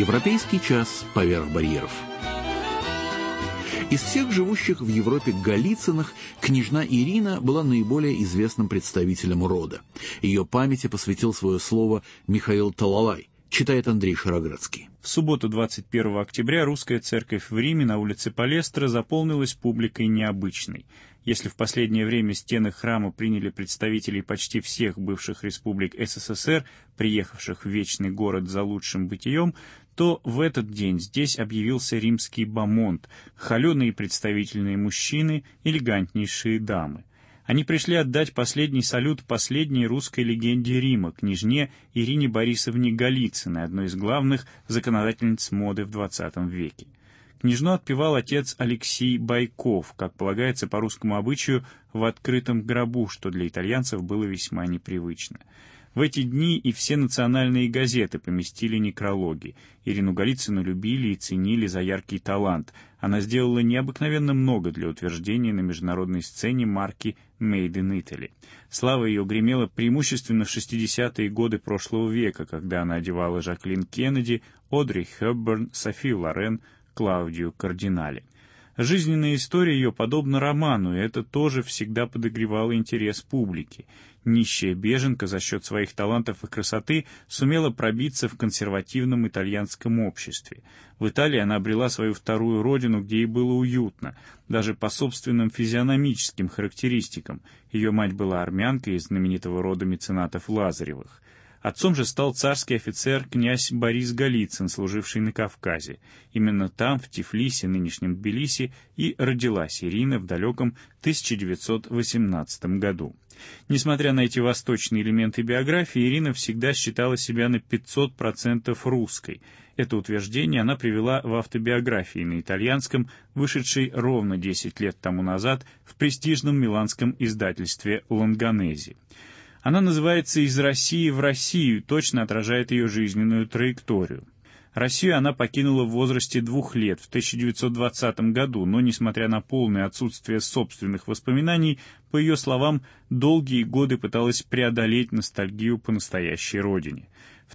Европейский час поверх барьеров. Из всех живущих в Европе Голицыных княжна Ирина была наиболее известным представителем рода. Ее памяти посвятил свое слово Михаил Талалай, читает Андрей Шароградский. В субботу 21 октября русская церковь в Риме на улице Палестра заполнилась публикой необычной. Если в последнее время стены храма приняли представителей почти всех бывших республик СССР, приехавших в вечный город за лучшим бытием, то в этот день здесь объявился римский бомонд, холеные и представительные мужчины, элегантнейшие дамы. Они пришли отдать последний салют последней русской легенде Рима, княжне Ирине Борисовне Голицыной, одной из главных законодательниц моды в XX веке. Княжну отпевал отец Алексей Байков, как полагается по русскому обычаю, в открытом гробу, что для итальянцев было весьма непривычно. В эти дни и все национальные газеты поместили некрологи. Ирину Голицыну любили и ценили за яркий талант. Она сделала необыкновенно много для утверждения на международной сцене марки «Made in Italy». Слава ее гремела преимущественно в 60-е годы прошлого века, когда она одевала Жаклин Кеннеди, Одри Хепберн, Софию Лорен, Клаудию Кардинали. Жизненная история ее подобна роману, и это тоже всегда подогревало интерес публики. Нищая беженка за счет своих талантов и красоты сумела пробиться в консервативном итальянском обществе. В Италии она обрела свою вторую родину, где ей было уютно, даже по собственным физиономическим характеристикам. Ее мать была армянкой из знаменитого рода меценатов Лазаревых. Отцом же стал царский офицер князь Борис Голицын, служивший на Кавказе. Именно там, в Тифлисе, нынешнем Тбилиси, и родилась Ирина в далеком 1918 году. Несмотря на эти восточные элементы биографии, Ирина всегда считала себя на 500% русской. Это утверждение она привела в автобиографии на итальянском, вышедшей ровно 10 лет тому назад в престижном миланском издательстве «Лонганези». Она называется «Из России в Россию», точно отражает ее жизненную траекторию. Россию она покинула в возрасте 2 лет, в 1920 году, но, несмотря на полное отсутствие собственных воспоминаний, по ее словам, долгие годы пыталась преодолеть ностальгию по настоящей родине. В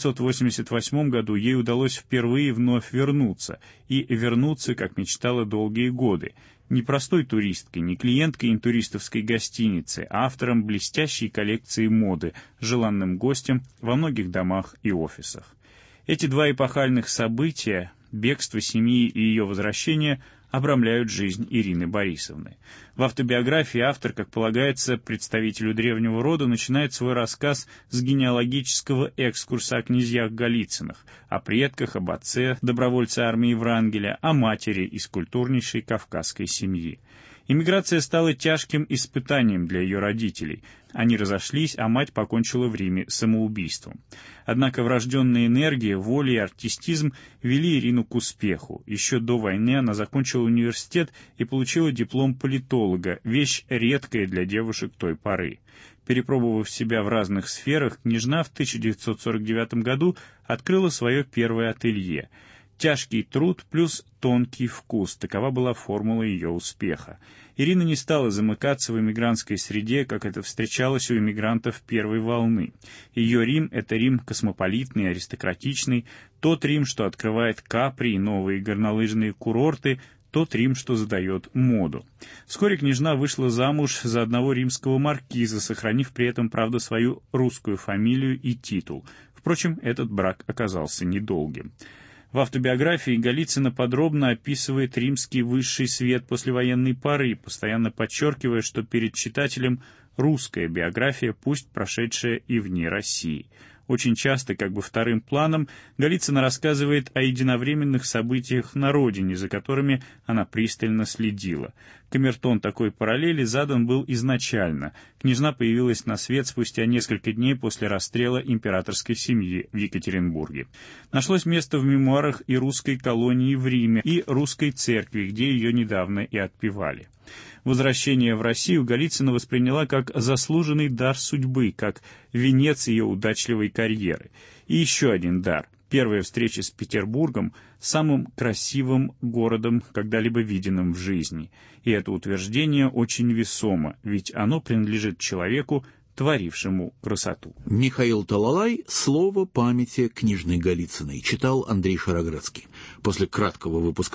1988 году ей удалось впервые вновь вернуться, и вернуться, как мечтала долгие годы, не простой туристкой, не клиенткой интуристовской гостиницы, а автором блестящей коллекции моды, желанным гостем во многих домах и офисах. Эти два эпохальных события, бегство семьи и ее возвращение, обрамляют жизнь Ирины Борисовны. В автобиографии автор, как полагается представителю древнего рода, начинает свой рассказ с генеалогического экскурса о князьях Голицыных, о предках, об отце, добровольце армии Врангеля, о матери из культурнейшей кавказской семьи. Эмиграция стала тяжким испытанием для ее родителей. Они разошлись, а мать покончила в Риме самоубийством. Однако врожденная энергия, воля и артистизм вели Ирину к успеху. Еще до войны она закончила университет и получила диплом политолога, вещь редкая для девушек той поры. Перепробовав себя в разных сферах, княжна в 1949 году открыла свое первое ателье. Тяжкий труд плюс тонкий вкус — такова была формула ее успеха. Ирина не стала замыкаться в эмигрантской среде, как это встречалось у эмигрантов первой волны. Ее Рим — это Рим космополитный, аристократичный, тот Рим, что открывает Капри и новые горнолыжные курорты, тот Рим, что задает моду. Вскоре княжна вышла замуж за одного римского маркиза, сохранив при этом, правда, свою русскую фамилию и титул. Впрочем, этот брак оказался недолгим. В автобиографии Голицына подробно описывает римский высший свет послевоенной поры, постоянно подчеркивая, что перед читателем русская биография, пусть прошедшая и вне России. Очень часто, как бы вторым планом, Голицына рассказывает о единовременных событиях на родине, за которыми она пристально следила. Камертон такой параллели задан был изначально. Княжна появилась на свет спустя несколько дней после расстрела императорской семьи в Екатеринбурге. Нашлось место в мемуарах и русской колонии в Риме, и русской церкви, где ее недавно и отпевали. Возвращение в Россию Голицына восприняла как заслуженный дар судьбы, как венец ее удачливой карьеры. И еще один дар — первая встреча с Петербургом, самым красивым городом, когда-либо виденным в жизни. И это утверждение очень весомо, ведь оно принадлежит человеку, творившему красоту. Михаил Талалай «Слово памяти княжны Голицыной» читал Андрей Шароградский. После краткого выпуска